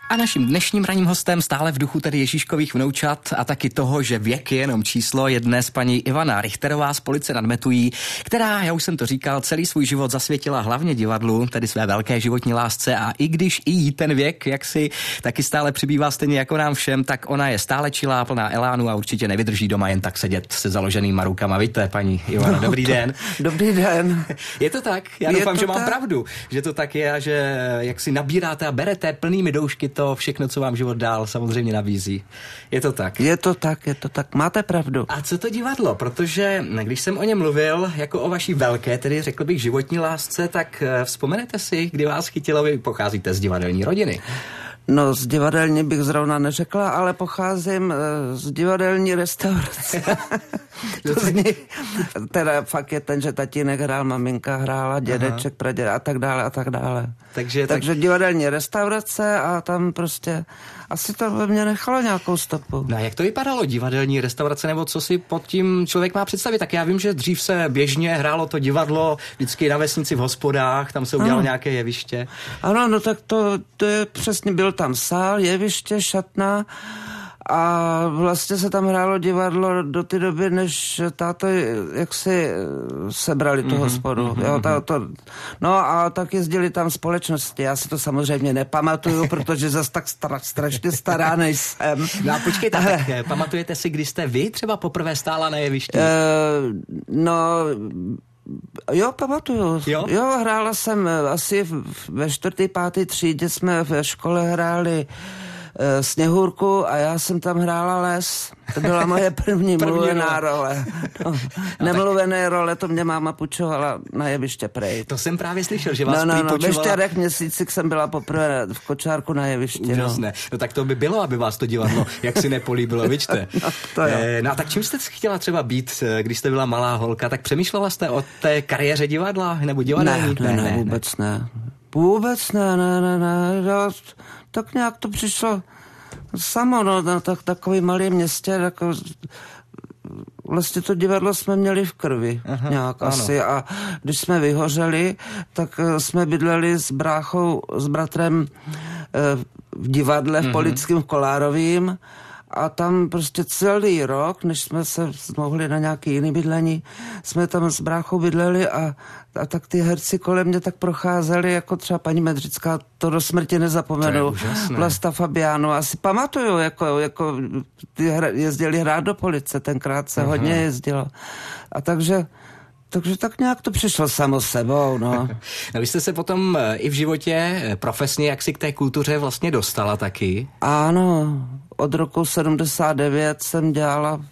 A naším dnešním ranním hostem stále v duchu tedy Ježíškových vnoučat a taky toho, že věk je jenom číslo, je dnes paní Ivana Richterová z Police nad Metují, která, já už jsem to říkal, celý svůj život zasvětila hlavně divadlu, tedy své velké životní lásce, a i když i jí ten věk jaksi taky stále přibývá stejně jako nám všem, tak ona je stále čilá, plná elánu a určitě nevydrží doma jen tak sedět se založenýma rukama. Víte, paní Ivana, dobrý den. Dobrý den. Je to tak? Já doufám, že mám pravdu, že to tak je a že jak si nabíráte a berete plnými doušky to všechno, co vám život dál samozřejmě nabízí. Je to tak? Je to tak. Máte pravdu. A co to divadlo? Protože když jsem o něm mluvil jako o vaší velké, tedy řekl bych životní lásce, tak vzpomenete si, kdy vás chytilo, vy pocházíte z divadelní rodiny. No, z divadelní bych zrovna neřekla, ale pocházím z divadelní restaurace. To zní, teda fakt je ten, že tatínek hrál, maminka hrála, dědeček, praděd a tak dále. Takže divadelní restaurace a tam prostě asi to ve mně nechalo nějakou stopu. No a jak to vypadalo, divadelní restaurace, nebo co si pod tím člověk má představit? Tak já vím, že dřív se běžně hrálo to divadlo vždycky na vesnici v hospodách, tam se udělalo nějaké jeviště. Ano, no tak to je přesně, byl tam sál, jeviště, šatna a vlastně se tam hrálo divadlo do té doby, než táto jaksi sebrali tu hospodu. No a tak jezdili tam společnosti. Já si to samozřejmě nepamatuju, protože zas tak strašně stará nejsem. No a počkejte, tak pamatujete si, kdy jste vy třeba poprvé stála na jevišti? Jo, pamatuju. Jo, hrála jsem asi ve 4., 5. třídě jsme ve škole hráli Sněhurku a já jsem tam hrála Les. To byla moje první mluvená role. No, nemluvené role, to mě máma půjčovala na jeviště prej. To jsem právě slyšel, že vás No, ve 4 měsících jsem byla poprvé v Kočárku na jevišti. Úžasné. No tak to by bylo, aby vás to divadlo jaksi nepolíbilo, viďte. No a tak čím jste chtěla třeba být, když jste byla malá holka, tak přemýšlela jste o té kariéře divadla nebo divadelní? Ne, vůbec ne. Vůbec ne. Tak nějak to přišlo samo, no, na takový malý městě, jako, vlastně to divadlo jsme měli v krvi nějak asi a když jsme vyhořeli, tak jsme bydleli s bráchou, s bratrem v divadle v Polickém v Kolárovým a tam prostě celý rok, než jsme se mohli na nějaký jiný bydlení, jsme tam s bráchou bydleli a tak ty herci kolem mě tak procházeli, jako třeba paní Medřická, to do smrti nezapomenu. Vlasta Fabiano, asi pamatuju, jako ty jezdili hrát do Police, tenkrát se hodně jezdilo. A takže tak nějak to přišlo samo sebou, no. No vy jste se potom i v životě profesně jaksi k té kultuře vlastně dostala taky? Ano, od roku 79 jsem dělala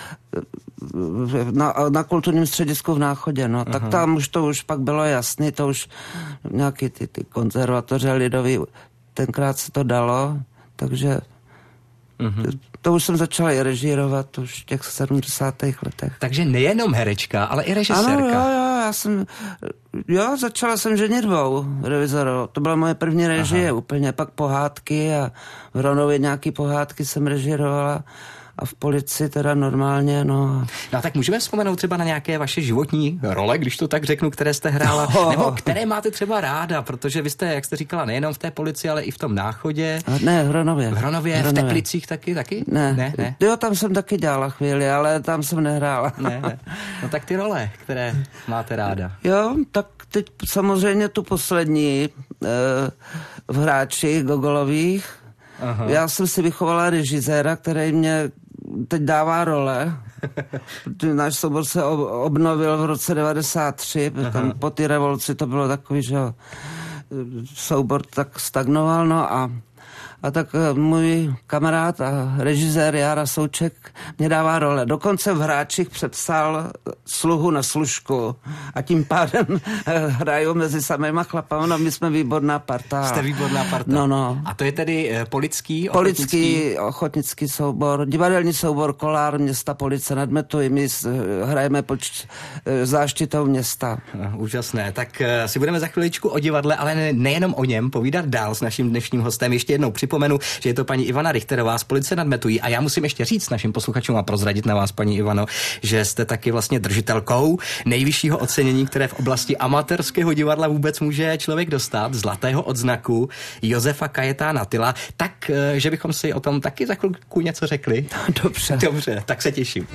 na kulturním středisku v Náchodě, no. Tak tam už to pak bylo jasný, to už nějaký ty konzervatoře lidový, tenkrát se to dalo, takže to už jsem začala i režírovat už v těch 70. letech. Takže nejenom herečka, ale i režisérka. Ano, začala jsem ženitbou revizorovou. To byla moje první režie úplně, pak pohádky a v Hronově nějaký pohádky jsem režírovala a v Policii teda normálně, no. No tak můžeme vzpomenout třeba na nějaké vaše životní role, když to tak řeknu, které jste hrála, nebo které máte třeba ráda, protože vy jste, jak jste říkala, nejenom v té Policii, ale i v tom Náchodě. Ne, v Hronově. V Hronově, v Teplicích taky? Ne. Jo, tam jsem taky dělala chvíli, ale tam jsem nehrála. Ne. No tak ty role, které máte ráda. Jo, tak teď samozřejmě tu poslední v Hráči Gogolových. Já jsem si vychovala režiséra, který mě teď dává role. Náš soubor se obnovil v roce 93, tam po té revoluci to bylo takový, že soubor tak stagnoval, no a tak můj kamarád a režisér Jára Souček mě dává role. Dokonce v Hráčích přepsal Sluhu na služku a tím pádem hrajou mezi samýma chlapama. No, my jsme výborná parta. Jste výborná parta. No. A to je tedy Polický ochotnický soubor, divadelní soubor Kolár města Police nad Metují. My hrajeme pod záštitou města. Úžasné. Tak si budeme za chviličku o divadle, ale nejenom o něm povídat dál s naším dnešním hostem. Ještě jednou připomenu, že je to paní Ivana Richterová z Police nad Metují a já musím ještě říct našim posluchačům a prozradit na vás, paní Ivano, že jste taky vlastně držitelkou nejvyššího ocenění, které v oblasti amatérského divadla vůbec může člověk dostat, zlatého odznaku Josefa Kajetána Tyla. Tak tak, že bychom si o tom taky za chvilku něco řekli. Dobře. Dobře, tak se těším.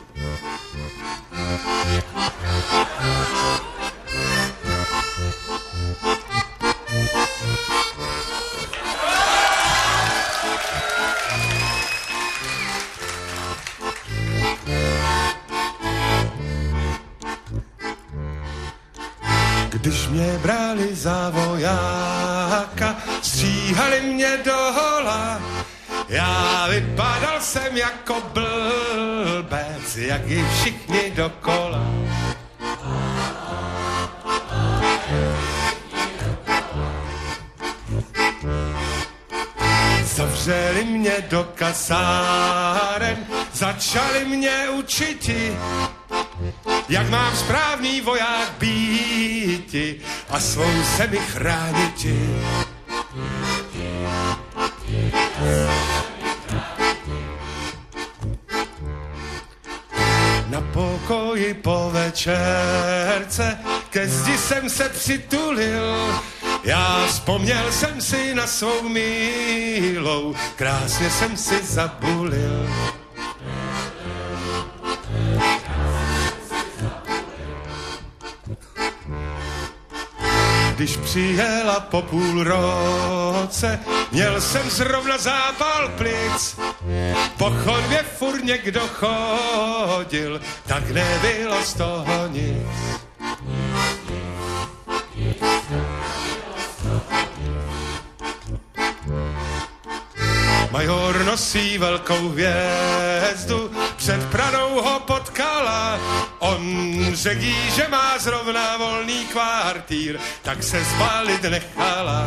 Když mě brali za vojáka, stříhali mě do hola, já vypadal jsem jako blbec, jak i všichni dokola. Zavřeli mě do kasáren, začali mě učiti, jak mám správný voják býti a svou zemi chrániti. Na pokoji po večerce ke zdi jsem se přitulil, já vzpomněl jsem si na svou milou, krásně jsem si zabulil. Když přijela po půl roce, měl jsem zrovna zápal plic. Po chodbě furt někdo chodil, tak nebylo z toho nic. Major nosí velkou hvězdu, před Pradou ho potkala. On řekl jí, že má zrovna volný kvartír, tak se zbalit nechala.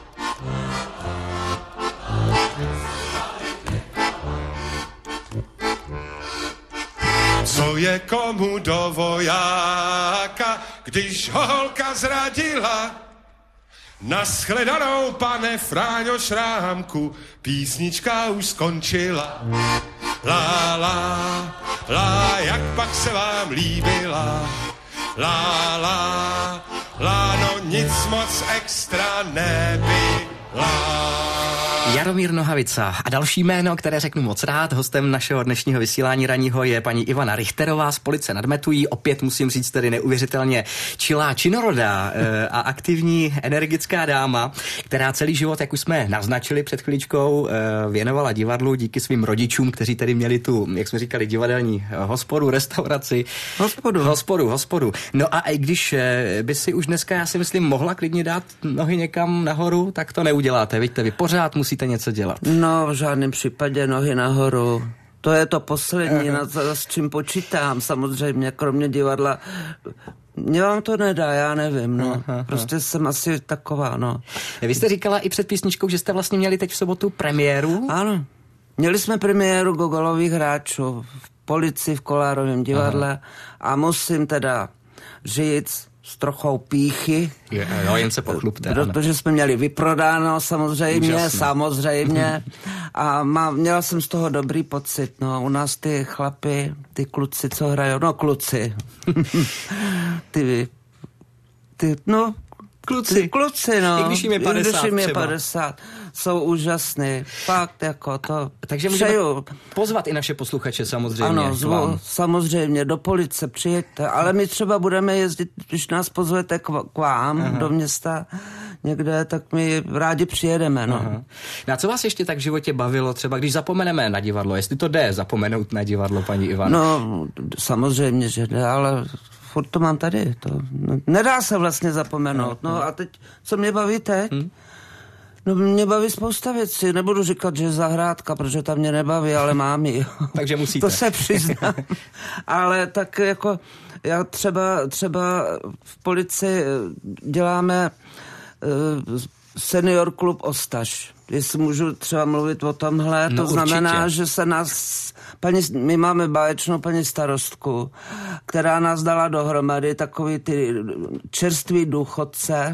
Co je komu do vojáka, když ho holka zradila? Naschledanou, pane Fráňo Šrámku, písnička už skončila. La, la, la, jak pak se vám líbila. La, la, la, no nic moc extra nebyla. Jaromír Nohavica a další jméno, které řeknu moc rád. Hostem našeho dnešního vysílání ranního je paní Ivana Richterová z Police nad Metují. Opět musím říct tedy neuvěřitelně čilá činorodá a aktivní energická dáma, která celý život, jak už jsme naznačili před chvíličkou, věnovala divadlu díky svým rodičům, kteří tedy měli tu, jak jsme říkali, divadelní hospodu, restauraci. Hospodu. No a i když by si už dneska, já si myslím, mohla klidně dát nohy někam nahoru, tak to neuděláte. Vidíte, vy pořád musíte něco dělat. No, v žádném případě nohy nahoru. To je to poslední, s čím počítám, samozřejmě, kromě divadla. Mně vám to nedá, já nevím, no. Prostě jsem asi taková, no. Vy jste říkala i před písničkou, že jste vlastně měli teď v sobotu premiéru? Ano. Měli jsme premiéru Gogolových hráčů v Policii v Kolárovém divadle a musím teda říct s trochou pýchy. Jo, jen se pochlubte. Protože jsme měli vyprodáno samozřejmě. A měla jsem z toho dobrý pocit. No, u nás ty chlapi, ty kluci, co hrajou, no kluci. Kluci, no. I když jim je 50 jsou úžasný. Fakt, jako to. Takže můžeme pozvat i naše posluchače samozřejmě. Ano, samozřejmě, do Police přijeďte. Ale my třeba budeme jezdit, když nás pozvete k vám do města někde, tak my rádi přijedeme, no. A co vás ještě tak v životě bavilo, třeba když zapomeneme na divadlo? Jestli to jde zapomenout na divadlo, paní Ivana? No, samozřejmě, že jde, ale furt to mám tady. To nedá se vlastně zapomenout. No a teď, co mě baví teď? No mě baví spousta věcí. Nebudu říkat, že je zahrádka, protože tam mě nebaví, ale mám ji. Takže musíte. To se přiznám. Ale tak jako já třeba v Policii děláme senior klub Ostaš. Jestli můžu třeba mluvit o tomhle, to znamená, určitě. Že se nás, my máme báječnou paní starostku, která nás dala dohromady takový ty čerství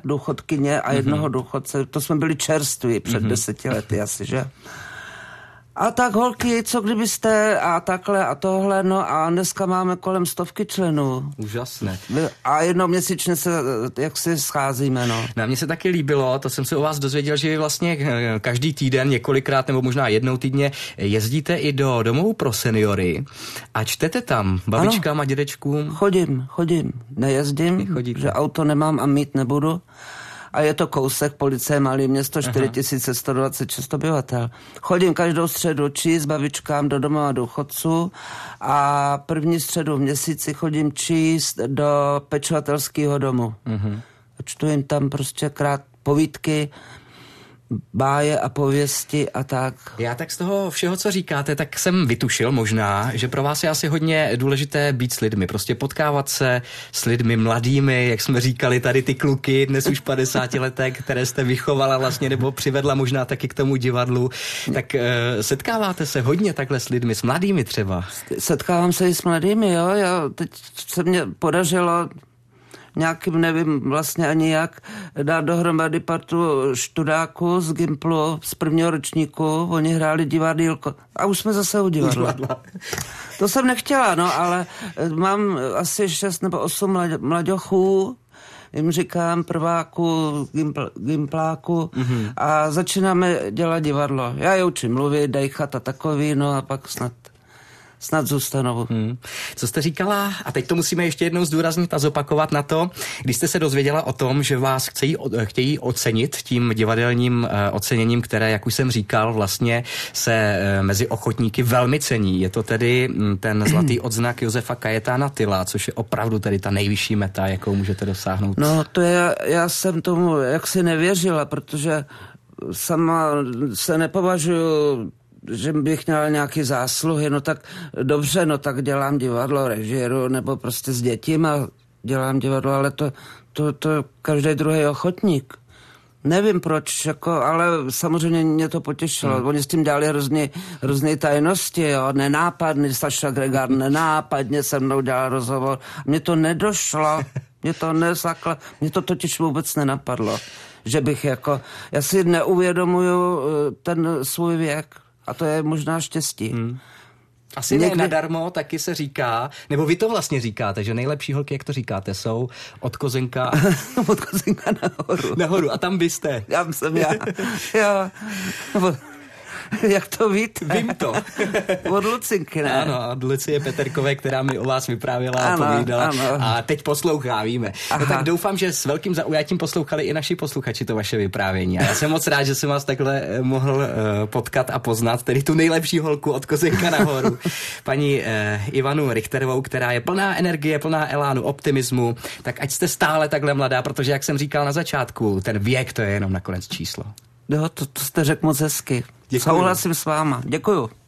důchodkyně a jednoho důchodce. To jsme byli čerství před 10 lety asi, že? A tak holky, co kdybyste a takhle a tohle, no a dneska máme kolem 100 členů. Úžasné. A jednoměsíčně se, jak si scházíme, no. Na mě se taky líbilo, to jsem se o vás dozvěděl, že vy vlastně každý týden, několikrát nebo možná jednou týdně jezdíte i do domovů pro seniory a čtete tam babičkám a dědečkům. Chodím. Nejezdím, že auto nemám a mít nebudu. A je to kousek, Police, malé město, 4126 obyvatel. Chodím každou středu číst babičkám do domova důchodců a první středu v měsíci chodím číst do pečovatelského domu. A čtu jim tam prostě povídky, báje a pověsti a tak. Já tak z toho všeho, co říkáte, tak jsem vytušil možná, že pro vás je asi hodně důležité být s lidmi, prostě potkávat se s lidmi mladými, jak jsme říkali tady ty kluky, dnes už 50leté, které jste vychovala vlastně, nebo přivedla možná taky k tomu divadlu, tak setkáváte se hodně takhle s lidmi, s mladými třeba? Setkávám se i s mladými, jo, teď se mě podařilo nějakým, nevím vlastně ani jak, dát dohromady partu študáků z Gimplu z prvního ročníku, oni hráli divadýlko a už jsme zase u divadla. To jsem nechtěla, no, ale mám asi 6 nebo 8 mlaďochů, jim říkám prváku, gimpláku a začínáme dělat divadlo. Já je učím mluvit, dejchat a takový, no a pak snad zůstanou. Co jste říkala, a teď to musíme ještě jednou zdůraznit a zopakovat na to, když jste se dozvěděla o tom, že vás chtějí ocenit tím divadelním oceněním, které, jak už jsem říkal, vlastně se mezi ochotníky velmi cení. Je to tedy ten zlatý odznak Josefa Kajetána Tyla, což je opravdu tedy ta nejvyšší meta, jakou můžete dosáhnout. No to já jsem tomu jaksi nevěřila, protože sama se nepovažuji, že bych měl nějaký zásluhy, no tak dobře, no tak dělám divadlo, režíru, nebo prostě s dětima dělám divadlo, ale to každý druhý ochotník. Nevím proč, jako, ale samozřejmě mě to potěšilo. Oni s tím dělali hrozný tajnosti, jo, nenápadný, Saša Gregar nenápadně se mnou dělal rozhovor. Mně to nedošlo, mě to totiž vůbec nenapadlo, že bych jako, já si neuvědomuju ten svůj věk. A to je možná štěstí. Asi někdy... ne nadarmo taky se říká, nebo vy to vlastně říkáte, že nejlepší holky, jak to říkáte, jsou od Kozenka... od Kozenka nahoru. Nahoru, a tam byste. Já jsem já. Jak to víte? Vím to. Od Lucinky, ne? Ano, od Lucie Peterkové, která mi o vás vyprávěla a povídala. Ano. A teď poslouchá, víme. No tak doufám, že s velkým zaujatím poslouchali i naši posluchači to vaše vyprávění. A já jsem moc rád, že jsem vás takhle mohl potkat a poznat, tedy tu nejlepší holku od Kozenka nahoru. Paní Ivanu Richterovou, která je plná energie, plná elánu, optimismu. Tak ať jste stále takhle mladá, protože jak jsem říkal na začátku, ten věk to je jenom nakonec číslo. Jo, to jste řekl moc hezky. Děkuju. Souhlasím s váma. Děkuju.